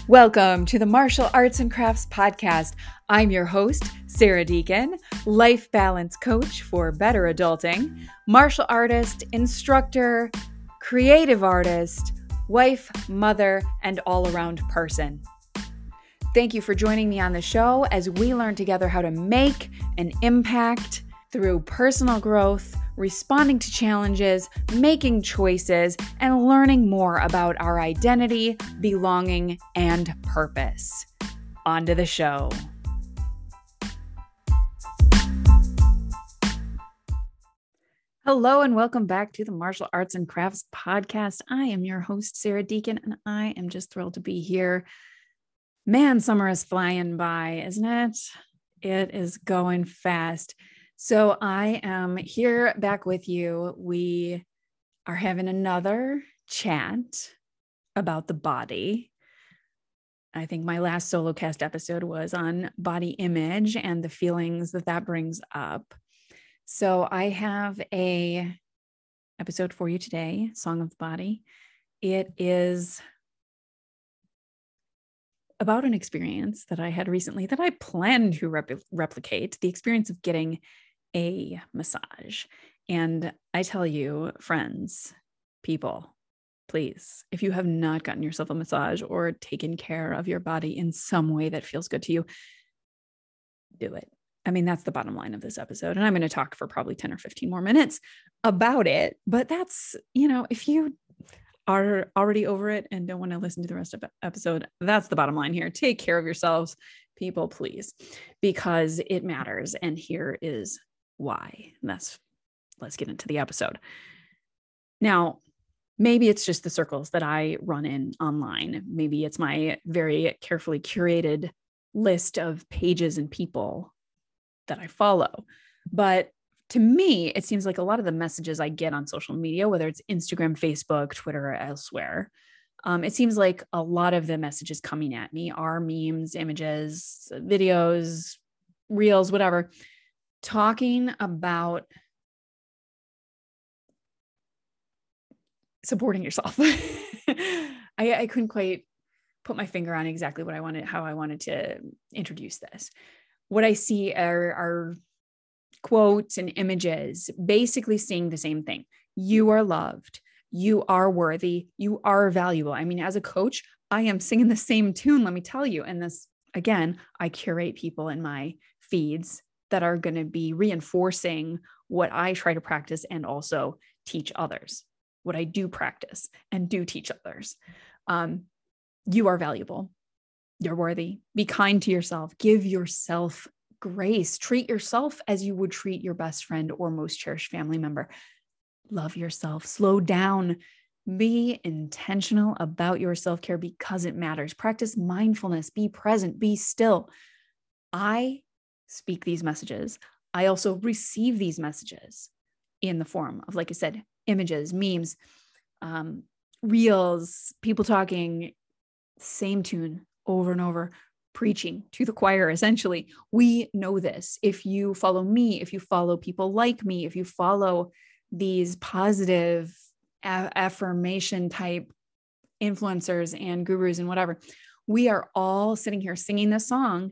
Welcome to the Martial Arts and Crafts Podcast. I'm your host, Sarah Deacon, life balance coach for better adulting, martial artist, instructor, creative artist, wife, mother, and all-around person. Thank you for joining me on the show as we learn together how to make an impact through personal growth, responding to challenges, making choices, and learning more about our identity, belonging, and purpose. On to the show. Hello and welcome back to the Martial Arts and Crafts Podcast. I am your host, Sarah Deacon, and I am just thrilled to be here. Man, summer is flying by, isn't it? It is going fast. So I am here back with you. We are having another chat about the body. I think my last solo cast episode was on body image and the feelings that brings up. So I have a episode for you today, Song of the Body. It is about an experience that I had recently that I plan to replicate, the experience of getting a massage. And I tell you, friends, people, please, if you have not gotten yourself a massage or taken care of your body in some way that feels good to you, do it. I mean, that's the bottom line of this episode. And I'm going to talk for probably 10 or 15 more minutes about it. But that's, if you are already over it and don't want to listen to the rest of the episode, that's the bottom line here. Take care of yourselves, people, please, because it matters. And here is why. Let's get into the episode. Now, maybe it's just the circles that I run in online. Maybe it's my very carefully curated list of pages and people that I follow. But to me, it seems like a lot of the messages I get on social media, whether it's Instagram, Facebook, Twitter, or elsewhere, it seems like a lot of the messages coming at me are memes, images, videos, reels, whatever, talking about supporting yourself. I couldn't quite put my finger on exactly how I wanted to introduce this. What I see are quotes and images basically saying the same thing. You are loved. You are worthy. You are valuable. I mean, as a coach, I am singing the same tune, let me tell you. And this, again, I curate people in my feeds that are going to be reinforcing what I try to practice and also teach others, what I do practice and do teach others. You are valuable. You're worthy. Be kind to yourself. Give yourself grace. Treat yourself as you would treat your best friend or most cherished family member. Love yourself. Slow down. Be intentional about your self-care because it matters. Practice mindfulness. Be present. Be still. I speak these messages. I also receive these messages in the form of, like I said, images, memes, reels, people talking, same tune over and over, preaching to the choir, essentially. We know this. If you follow me, if you follow people like me, if you follow these positive affirmation type influencers and gurus and whatever, we are all sitting here singing this song.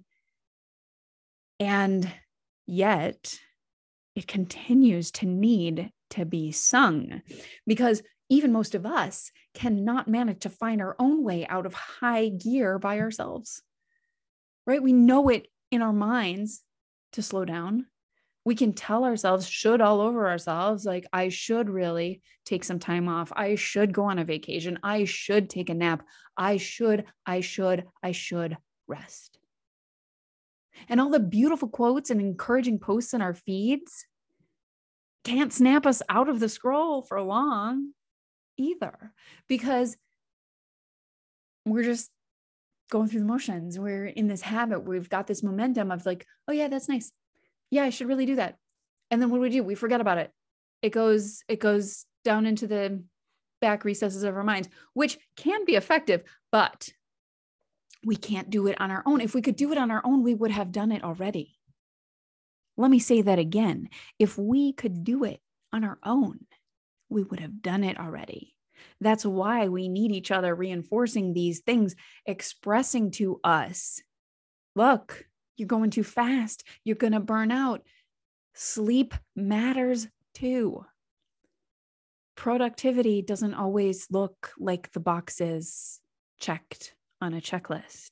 And yet it continues to need to be sung because even most of us cannot manage to find our own way out of high gear by ourselves, right? We know it in our minds to slow down. We can tell ourselves, should all over ourselves, like I should really take some time off. I should go on a vacation. I should take a nap. I should rest. And all the beautiful quotes and encouraging posts in our feeds can't snap us out of the scroll for long either, because we're just going through the motions. We're in this habit. We've got this momentum of like, oh yeah, that's nice. Yeah, I should really do that. And then what do? We forget about it. It goes down into the back recesses of our minds, which can be effective, but we can't do it on our own. If we could do it on our own, we would have done it already. Let me say that again. If we could do it on our own, we would have done it already. That's why we need each other reinforcing these things, expressing to us, look, you're going too fast. You're going to burn out. Sleep matters too. Productivity doesn't always look like the boxes checked on a checklist.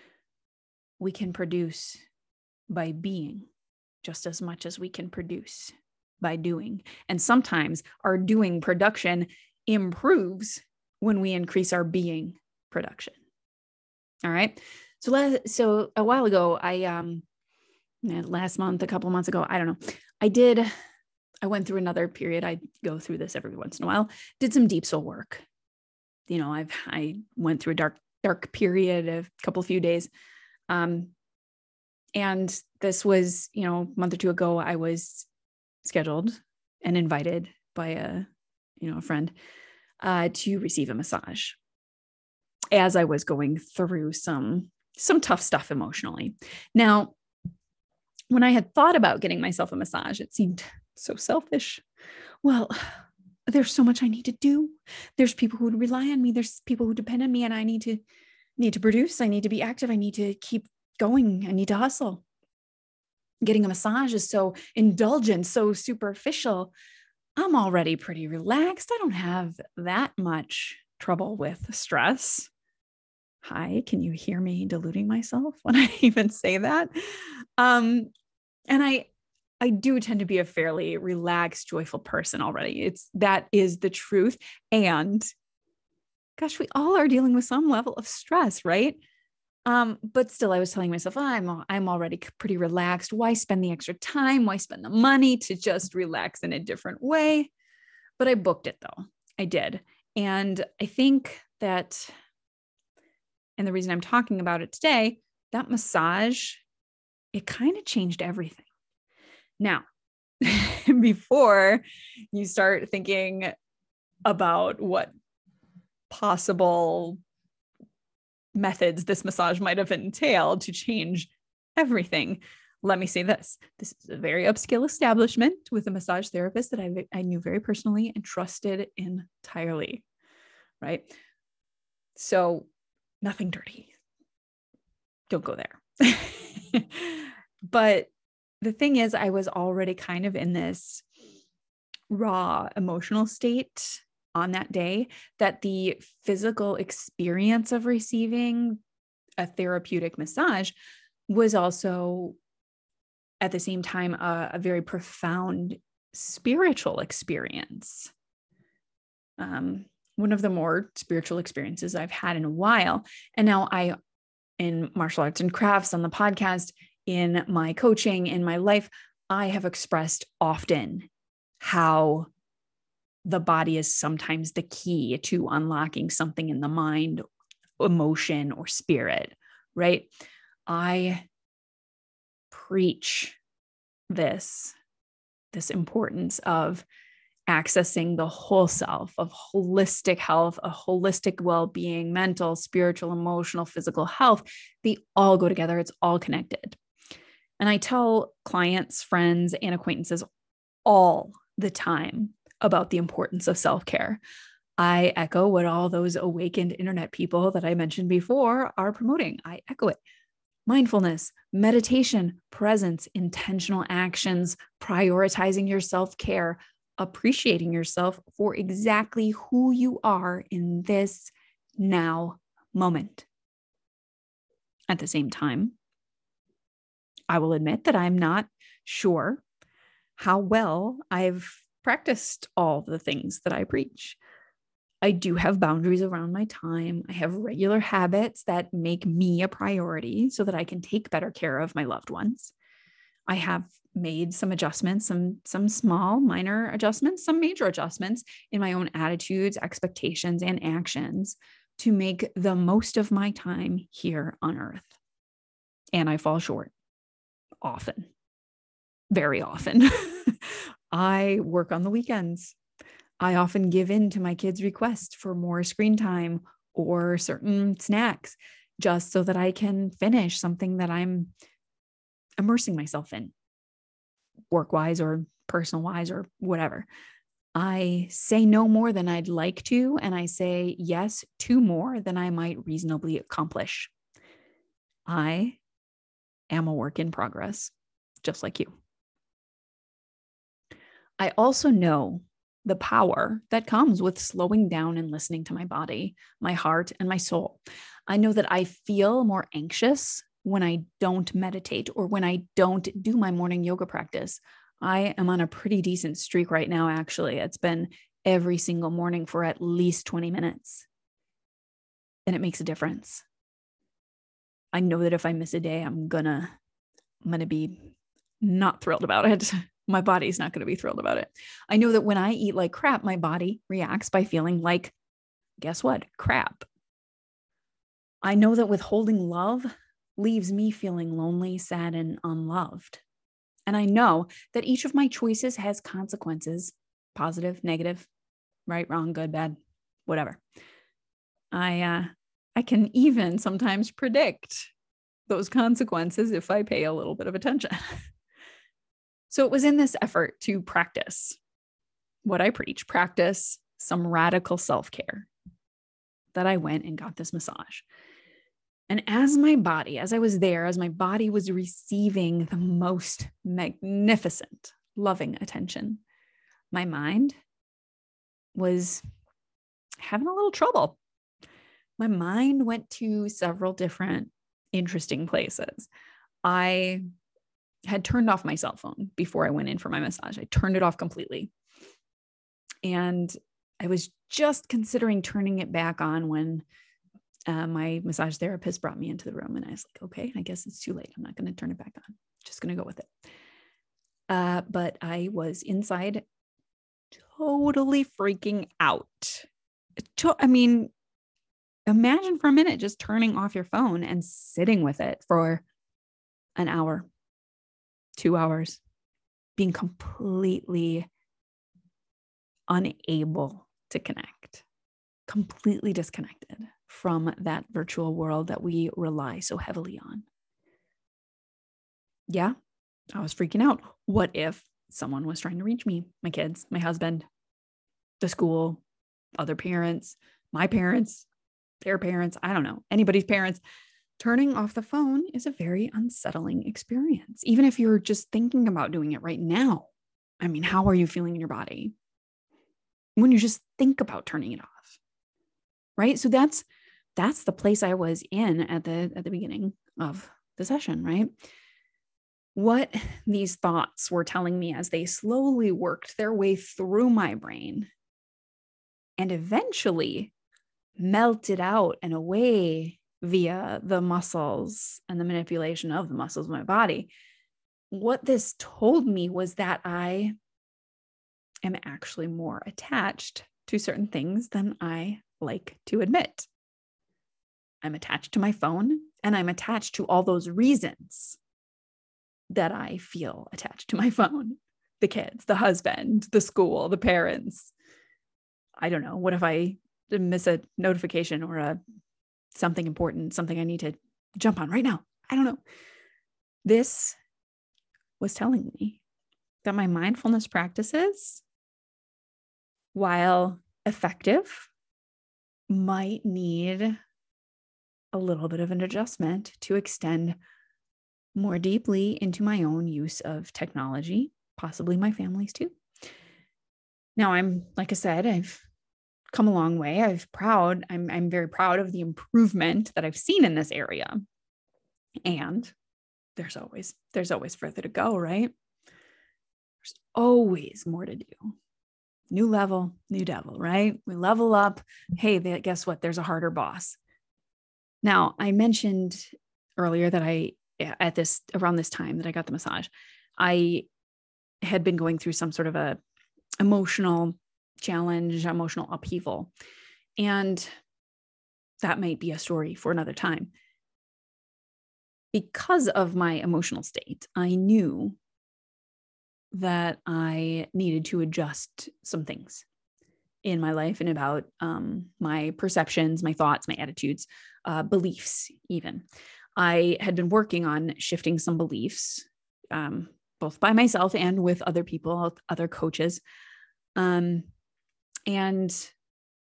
We can produce by being just as much as we can produce by doing. And sometimes our doing production improves when we increase our being production. All right. So a while ago, last month, a couple of months ago, I don't know. I went through another period. I go through this every once in a while, did some deep soul work. I went through a dark period of a few days. And this was, a month or two ago, I was scheduled and invited by a friend, to receive a massage as I was going through some tough stuff emotionally. Now, when I had thought about getting myself a massage, it seemed so selfish. Well, there's so much I need to do. There's people who would rely on me. There's people who depend on me, and I need to produce. I need to be active. I need to keep going. I need to hustle. Getting a massage is so indulgent, so superficial. I'm already pretty relaxed. I don't have that much trouble with stress. Hi, can you hear me deluding myself when I even say that? And I do tend to be a fairly relaxed, joyful person already. That is the truth. And gosh, we all are dealing with some level of stress, right? But still, I was telling myself, I'm already pretty relaxed. Why spend the extra time? Why spend the money to just relax in a different way? But I booked it though. I did. And I think that, and the reason I'm talking about it today, that massage, it kind of changed everything. Now, before you start thinking about what possible methods this massage might have entailed to change everything, let me say this. This is a very upscale establishment with a massage therapist that I knew very personally and trusted entirely, right? So nothing dirty. Don't go there. But the thing is, I was already kind of in this raw emotional state on that day that the physical experience of receiving a therapeutic massage was also at the same time a very profound spiritual experience. One of the more spiritual experiences I've had in a while. And now in martial arts and crafts, on the podcast, in my coaching, in my life, I have expressed often how the body is sometimes the key to unlocking something in the mind, emotion, or spirit, right? I preach this importance of accessing the whole self, of holistic health, a holistic well-being, mental, spiritual, emotional, physical health. They all go together. It's all connected. And I tell clients, friends, and acquaintances all the time about the importance of self-care. I echo what all those awakened internet people that I mentioned before are promoting. I echo it. Mindfulness, meditation, presence, intentional actions, prioritizing your self-care, appreciating yourself for exactly who you are in this now moment. At the same time, I will admit that I'm not sure how well I've practiced all the things that I preach. I do have boundaries around my time. I have regular habits that make me a priority so that I can take better care of my loved ones. I have made some adjustments, some small, minor adjustments, some major adjustments in my own attitudes, expectations, and actions to make the most of my time here on earth. And I fall short often, very often. I work on the weekends. I often give in to my kids' requests for more screen time or certain snacks just so that I can finish something that I'm immersing myself in, work-wise or personal-wise or whatever. I say no more than I'd like to, and I say yes to more than I might reasonably accomplish. I am a work in progress, just like you. I also know the power that comes with slowing down and listening to my body, my heart, and my soul. I know that I feel more anxious when I don't meditate or when I don't do my morning yoga practice. I am on a pretty decent streak right now, actually. It's been every single morning for at least 20 minutes. And it makes a difference. I know that if I miss a day, I'm gonna be not thrilled about it. My body's not going to be thrilled about it. I know that when I eat like crap, my body reacts by feeling like, guess what? Crap. I know that withholding love leaves me feeling lonely, sad, and unloved. And I know that each of my choices has consequences, positive, negative, right, wrong, good, bad, whatever. I can even sometimes predict those consequences if I pay a little bit of attention. So it was in this effort to practice what I preach, practice some radical self-care, that I went and got this massage. And as my body was receiving the most magnificent, loving attention, my mind was having a little trouble. My mind went to several different interesting places. I had turned off my cell phone before I went in for my massage. I turned it off completely. And I was just considering turning it back on when my massage therapist brought me into the room. And I was like, okay, I guess it's too late. I'm not going to turn it back on. Just going to go with it. But I was inside totally freaking out. Imagine for a minute just turning off your phone and sitting with it for an hour, 2 hours, being completely unable to connect, completely disconnected from that virtual world that we rely so heavily on. Yeah, I was freaking out. What if someone was trying to reach me? My kids, my husband, the school, other parents, my parents, their parents, I don't know, anybody's parents. Turning off the phone is a very unsettling experience. Even if you're just thinking about doing it right now. I mean, how are you feeling in your body when you just think about turning it off? Right? So that's the place I was in at the beginning of the session, right? What these thoughts were telling me as they slowly worked their way through my brain and eventually melted out and away via the muscles and the manipulation of the muscles of my body. What this told me was that I am actually more attached to certain things than I like to admit. I'm attached to my phone, and I'm attached to all those reasons that I feel attached to my phone. The kids, the husband, the school, the parents. I don't know. What if I miss a notification or something important, something I need to jump on right now? I don't know. This was telling me that my mindfulness practices, while effective, might need a little bit of an adjustment to extend more deeply into my own use of technology, possibly my family's too. Now, like I said, I've come a long way. I'm very proud of the improvement that I've seen in this area. And there's always further to go, right? There's always more to do. New level, new devil, right? We level up. Hey, guess what? There's a harder boss. Now, I mentioned earlier that around this time that I got the massage, I had been going through some sort of a emotional challenge, emotional upheaval. And that might be a story for another time. Because of my emotional state, I knew that I needed to adjust some things in my life and about my perceptions, my thoughts, my attitudes, beliefs even. I had been working on shifting some beliefs, both by myself and with other people, other coaches, And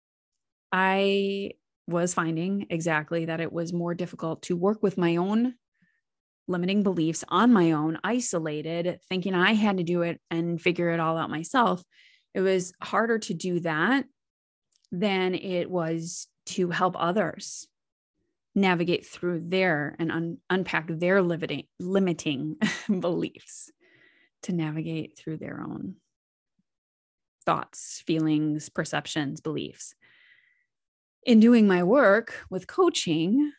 I was finding exactly that it was more difficult to work with my own limiting beliefs on my own, isolated, thinking I had to do it and figure it all out myself. It was harder to do that than it was to help others navigate through their and unpack their limiting beliefs, to navigate through their own thoughts, feelings, perceptions, beliefs. In doing my work with coaching,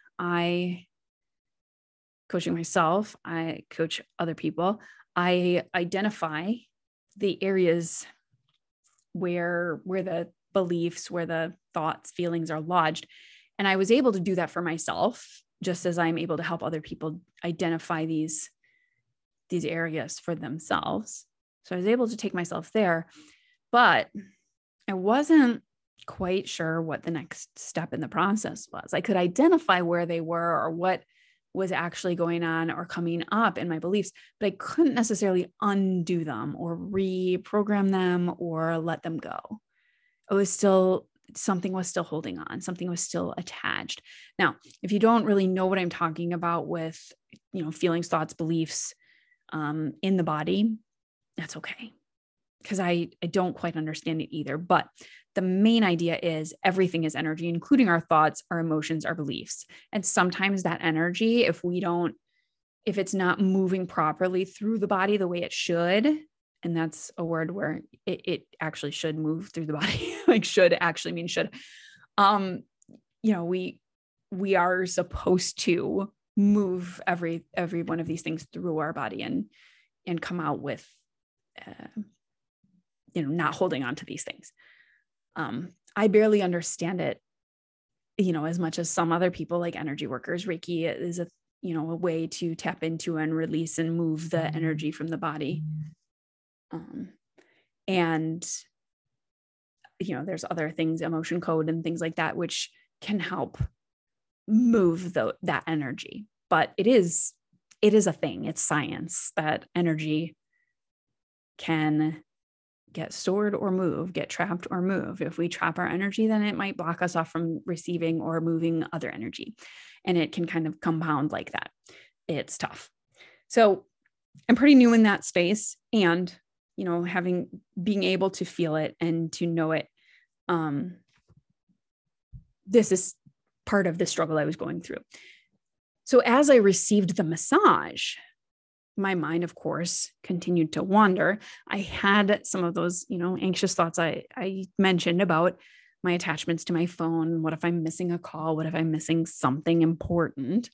coaching myself, I coach other people, I identify the areas where the beliefs, where the thoughts, feelings are lodged. And I was able to do that for myself, just as I'm able to help other people identify these areas for themselves. So I was able to take myself there, but I wasn't quite sure what the next step in the process was. I could identify where they were or what was actually going on or coming up in my beliefs, but I couldn't necessarily undo them or reprogram them or let them go. It was still, something was still holding on. Something was still attached. Now, if you don't really know what I'm talking about with, feelings, thoughts, beliefs in the body, that's okay. Because I don't quite understand it either. But the main idea is everything is energy, including our thoughts, our emotions, our beliefs. And sometimes that energy, if it's not moving properly through the body the way it should, and that's a word where it actually should move through the body, like should actually mean should, we are supposed to move every one of these things through our body and come out with, not holding on to these things. I barely understand it, as much as some other people, like energy workers. Reiki is a way to tap into and release and move the energy from the body. And there's other things, emotion code and things like that, which can help move that energy. But it is a thing. It's science that energy can get stored or move, get trapped or move. If we trap our energy, then it might block us off from receiving or moving other energy. And it can kind of compound like that. It's tough. So I'm pretty new in that space, and, being able to feel it and to know it. This is part of the struggle I was going through. So as I received the massage, my mind, of course, continued to wander. I had some of those, anxious thoughts I mentioned about my attachments to my phone. What if I'm missing a call? What if I'm missing something important?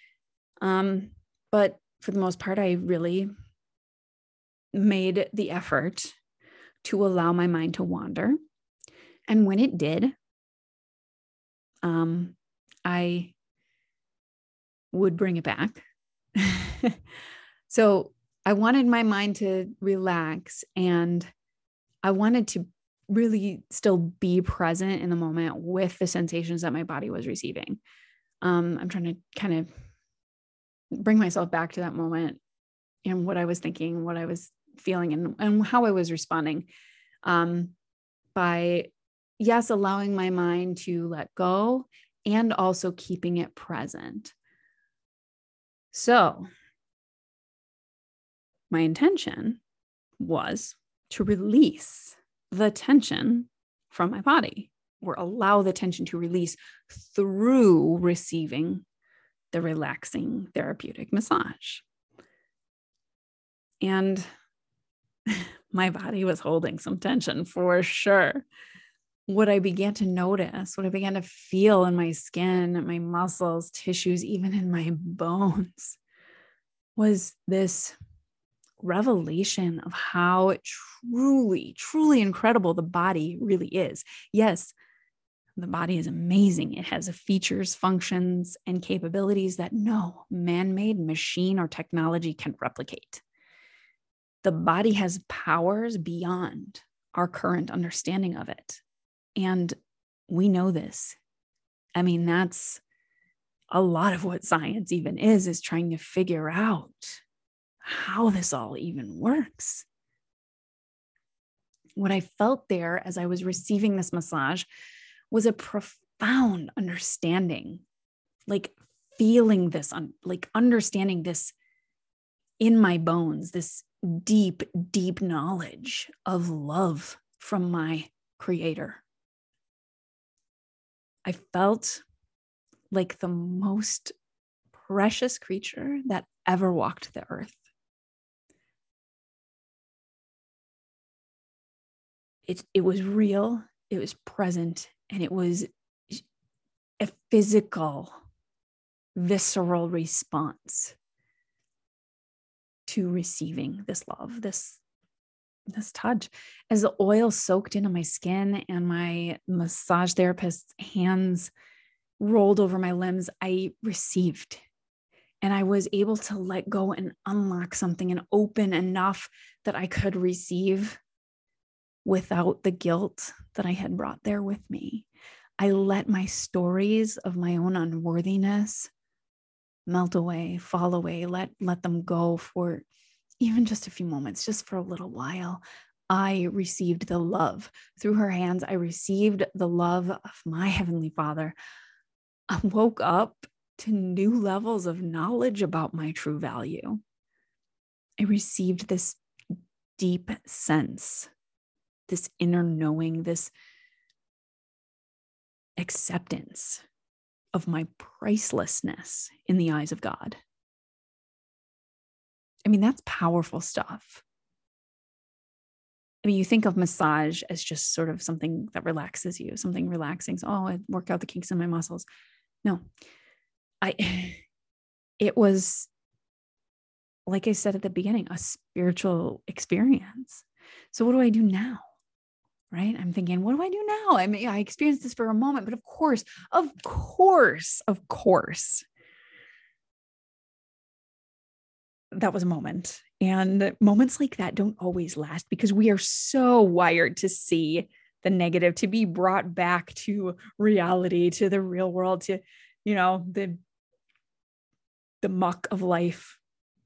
But for the most part, I really made the effort to allow my mind to wander. And when it did, I would bring it back. So I wanted my mind to relax, and I wanted to really still be present in the moment with the sensations that my body was receiving. I'm trying to kind of bring myself back to that moment and what I was thinking, what I was feeling, and how I was responding, by, yes, allowing my mind to let go and also keeping it present. So my intention was to release the tension from my body, or allow the tension to release through receiving the relaxing therapeutic massage. And my body was holding some tension for sure. What I began to notice, what I began to feel in my skin, my muscles, tissues, even in my bones, was this revelation of how truly, truly incredible the body really is. Yes, the body is amazing. It has features, functions, and capabilities that no man-made machine or technology can replicate. The body has powers beyond our current understanding of it. And we know this. I mean, that's a lot of what science even is trying to figure out how this all even works. what I felt there as I was receiving this massage was a profound understanding, like feeling this, like understanding this in my bones, this deep, deep knowledge of love from my Creator. I felt like the most precious creature that ever walked the earth. It was real, it was present, and it was a physical, visceral response to receiving this love, this touch. As the oil soaked into my skin and my massage therapist's hands rolled over my limbs, I received. And I was able to let go and unlock something and open enough that I could receive without the guilt that I had brought there with me. I let my stories of my own unworthiness melt away, fall away, let them go for even just a few moments, just for a little while. I received the love through her hands. I received the love of my Heavenly Father. I woke up to new levels of knowledge about my true value. I received this deep sense, this inner knowing, this acceptance of my pricelessness in the eyes of God. I mean, that's powerful stuff. I mean, you think of massage as just sort of something that relaxes you, something relaxing. So, I work out the kinks in my muscles. No, it was, like I said at the beginning, a spiritual experience. So what do I do now? Right? I'm thinking, what do I do now? I mean, I experienced this for a moment, but of course, that was a moment. And moments like that don't always last because we are so wired to see the negative, to be brought back to reality, to the real world, to, the muck of life.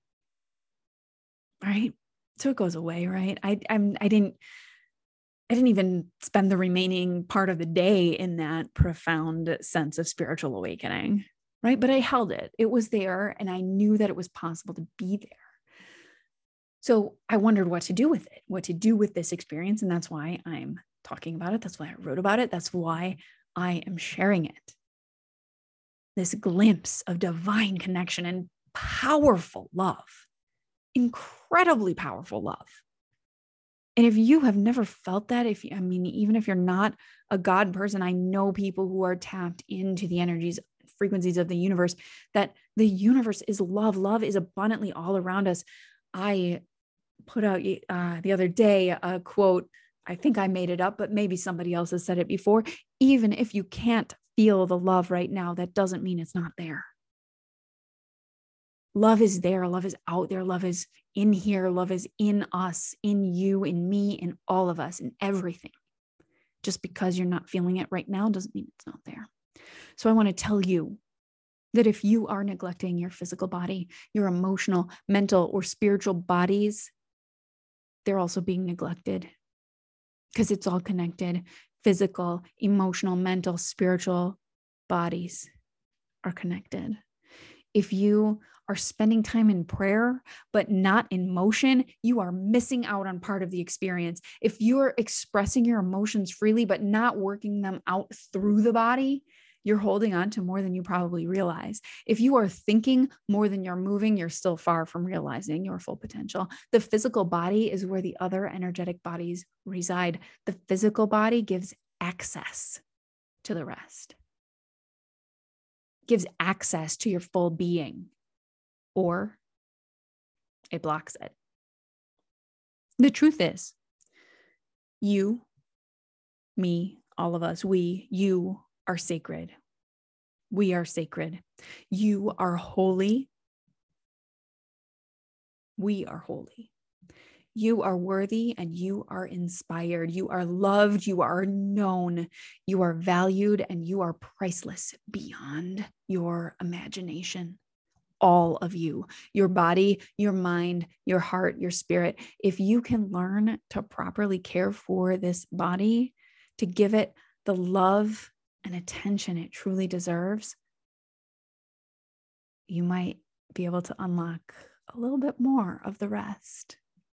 Right? So it goes away, right? I didn't even spend the remaining part of the day in that profound sense of spiritual awakening, right? But I held it. It was there, and I knew that it was possible to be there. So I wondered what to do with it, what to do with this experience. And that's why I'm talking about it. That's why I wrote about it. That's why I am sharing it. This glimpse of divine connection and powerful love, incredibly powerful love. And if you have never felt that, even if you're not a God person, I know people who are tapped into the energies, frequencies of the universe, that the universe is love. Love is abundantly all around us. I put out the other day a quote. I think I made it up, but maybe somebody else has said it before. Even if you can't feel the love right now, that doesn't mean it's not there. Love is there. Love is out there. Love is in here. Love is in us, in you, in me, in all of us, in everything. Just because you're not feeling it right now doesn't mean it's not there. So I want to tell you that if you are neglecting your physical body, your emotional, mental, or spiritual bodies, they're also being neglected because it's all connected. Physical, emotional, mental, spiritual bodies are connected. If you are spending time in prayer, but not in motion, you are missing out on part of the experience. If you're expressing your emotions freely, but not working them out through the body, you're holding on to more than you probably realize. If you are thinking more than you're moving, you're still far from realizing your full potential. The physical body is where the other energetic bodies reside. The physical body gives access to the rest, gives access to your full being, or it blocks it. The truth is, you, me, all of us, you are sacred. We are sacred. You are holy. We are holy. You are worthy and you are inspired. You are loved. You are known. You are valued and you are priceless beyond your imagination. all of you, your body, your mind, your heart, your spirit. If you can learn to properly care for this body, to give it the love and attention it truly deserves, you might be able to unlock a little bit more of the rest.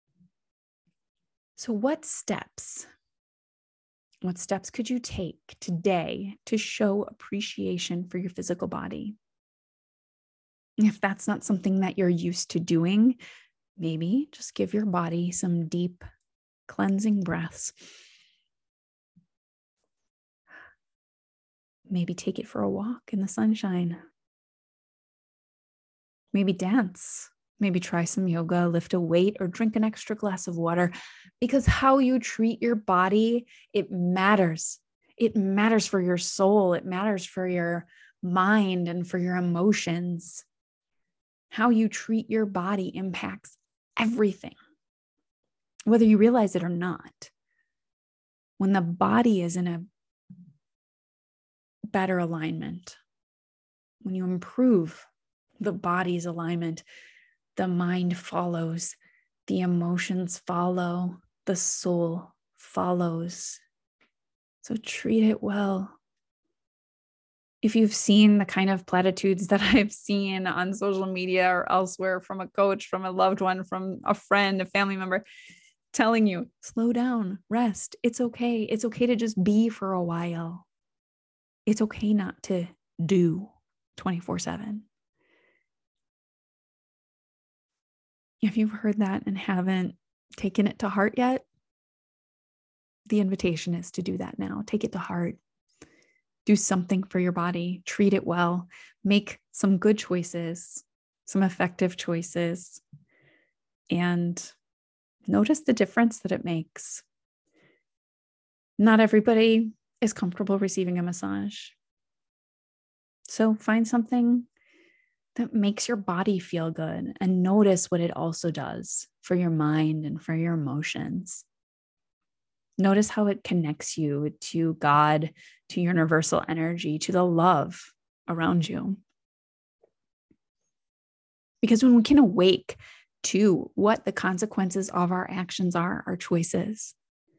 So what steps could you take today to show appreciation for your physical body? If that's not something that you're used to doing, maybe just give your body some deep cleansing breaths. Maybe take it for a walk in the sunshine. Maybe dance. Maybe try some yoga, lift a weight, or drink an extra glass of water, because how you treat your body, it matters. It matters for your soul. It matters for your mind and for your emotions. How you treat your body impacts everything, whether you realize it or not. When the body is in a better alignment, when you improve the body's alignment, the mind follows, the emotions follow, the soul follows. So treat it well. If you've seen the kind of platitudes that I've seen on social media or elsewhere from a coach, from a loved one, from a friend, a family member, telling you, slow down, rest. It's okay. It's okay to just be for a while. It's okay not to do 24/7. If you've heard that and haven't taken it to heart yet, the invitation is to do that now. Take it to heart. Do something for your body. Treat it well. Make some good choices, some effective choices, and notice the difference that it makes. Not everybody is comfortable receiving a massage. So find something that makes your body feel good and notice what it also does for your mind and for your emotions. Notice how it connects you to God, to universal energy, to the love around you. Because when we can awake to what the consequences of our actions are, our choices,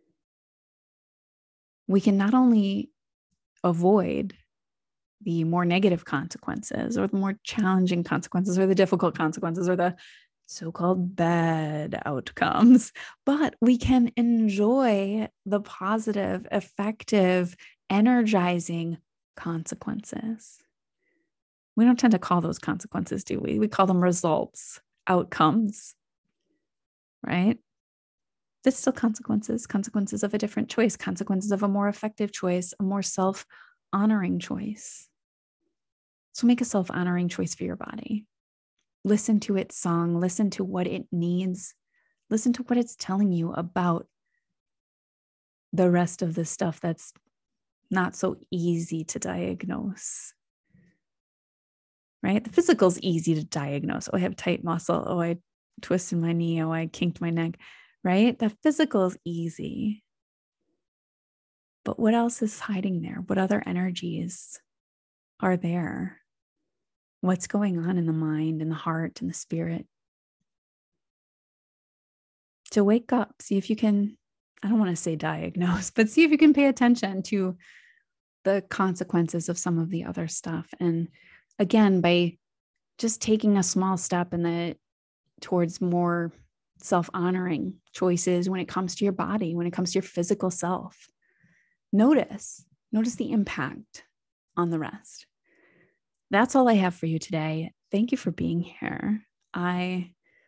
we can not only avoid the more negative consequences or the more challenging consequences or the difficult consequences or the so-called bad outcomes, but we can enjoy the positive, effective, energizing consequences. We don't tend to call those consequences, do we? We call them results, outcomes, right? There's still consequences of a different choice, consequences of a more effective choice, a more self-honoring choice. So make a self-honoring choice for your body. Listen to its song, listen to what it needs, listen to what it's telling you about the rest of the stuff that's not so easy to diagnose, right? The physical is easy to diagnose. Oh, I have tight muscle. Oh, I twisted my knee. Oh, I kinked my neck, right? The physical is easy. But what else is hiding there? What other energies are there? What's going on in the mind and the heart and the spirit? To wake up, see if you can, I don't want to say diagnose, but see if you can pay attention to the consequences of some of the other stuff. And again, by just taking a small step towards more self-honoring choices when it comes to your body, when it comes to your physical self, notice the impact on the rest. That's all I have for you today. Thank you for being here. I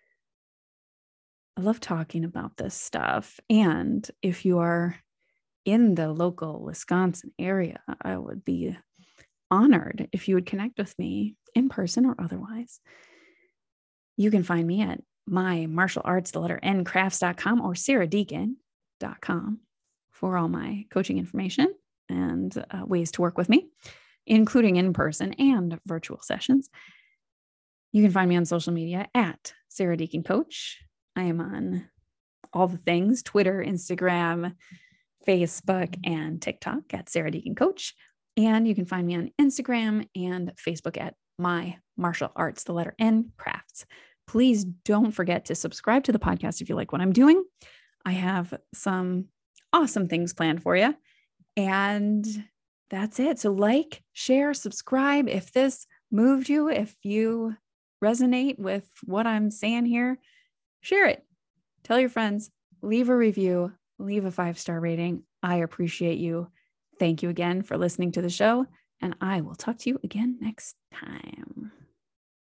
love talking about this stuff. And if you are in the local Wisconsin area, I would be honored if you would connect with me in person or otherwise. You can find me at mymartialarts.crafts.com or sarahdeacon.com for all my coaching information and ways to work with me, including in person and virtual sessions. You can find me on social media at Sarah Deacon Coach. I am on all the things, Twitter, Instagram, Facebook, and TikTok at Sarah Deacon Coach. And you can find me on Instagram and Facebook at My martial arts, the letter N, crafts. Please don't forget to subscribe to the podcast if you like what I'm doing. I have some awesome things planned for you. And that's it. So like, share, subscribe. If this moved you, if you resonate with what I'm saying here, share it. Tell your friends, leave a review, leave a 5-star rating. I appreciate you. Thank you again for listening to the show, and I will talk to you again next time.